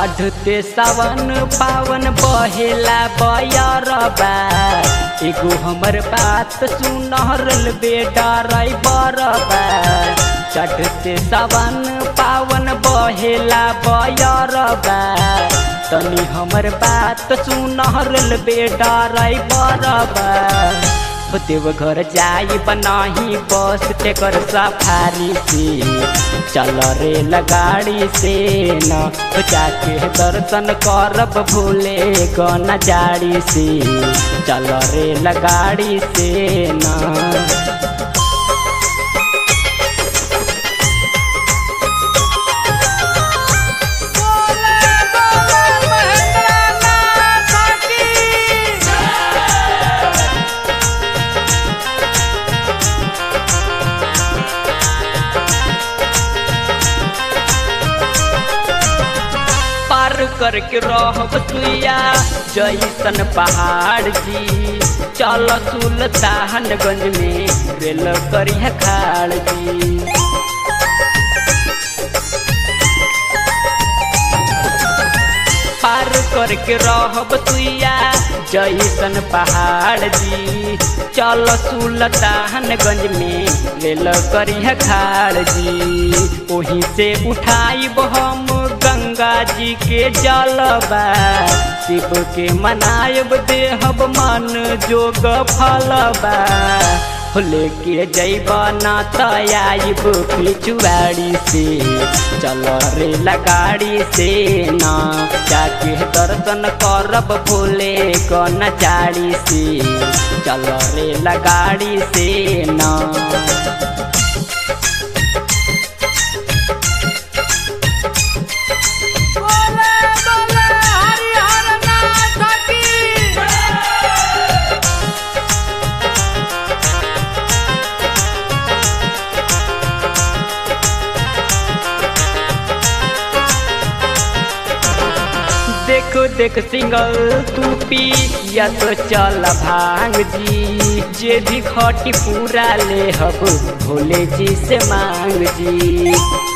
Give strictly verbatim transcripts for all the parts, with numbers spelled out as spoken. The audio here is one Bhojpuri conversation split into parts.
चढ़ते सावन पावन बहेला बयरबा एगो हमर बात सुनहरल बेटा रई बरबा। चढ़ते सावन पावन बहेला बयरबा तनी हमर बात सुनहरल बेटा रई बरबा। देवघर जाई बनाही बस टेकर सफारी से चल रे लगाड़ी से न जाके दर्शन करब भूले गन जाड़ी से चल रे लगाड़ी से न। करके रहब सुइया जैसन पहाड़ जी चल सुल्तानगंज में रेल करिया खाड़ जी। पार करके रहब सुइया जैसन पहाड़ जी चल सुल्तानगंज में रेल करिया खाड़ जी। वहीं से उठाइब हम गंगा जी के जलबा शिव के मनायब देहब मन जोग फलबा। लेके जैबा ना तयाइब पिछुआड़ी से चल रे लगाड़ी से ना जाके दर्शन करब भोले कन चाड़ी से चल रे लगाड़ी से ना। देखो देख सिंगल तू पी या तो चल भांग जी जे भी खटी पूरा ले हब भोले जी से मांग जी।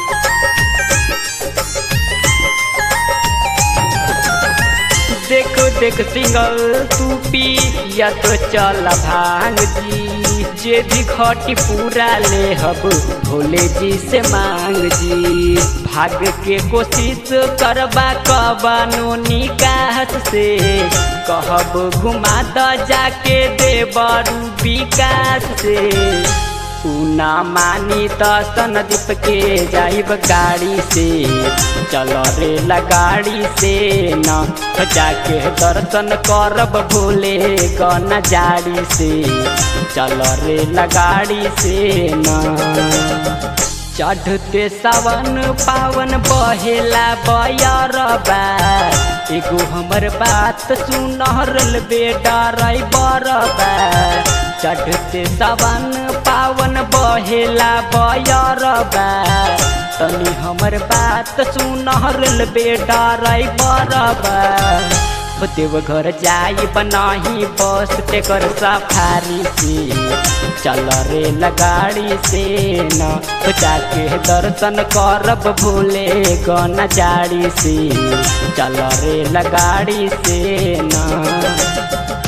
देखो देख सिंगल तू पी या तो चल भांग जी जे भी खटी पूरा ले हब भोले जी से मांग जी। भाग के कोशिश करबा कबानो निकाह से कहब घुमा द जाके देवरू विकास से। ना मानी त सनदीप के जाइब गाड़ी से चल रे लगाड़ी से न जाके दर्शन करब भोले गन जाड़ी से चल रे लगाड़ी से न। चढ़ते सावन पावन बहेला बयरबा एगो हमर बात सुनहरल बेटा रई बरबा। चढ़ते सावन पावन बहेला बयरबा तनी हमर बात सुनहरल बेटा रई बरबा। देवघर जाई बनाही बस टेकर सफारी से चल रे लगाड़ी से न जाके दर्शन करब भोले गन चाड़ी से चल रे लगाड़ी से न।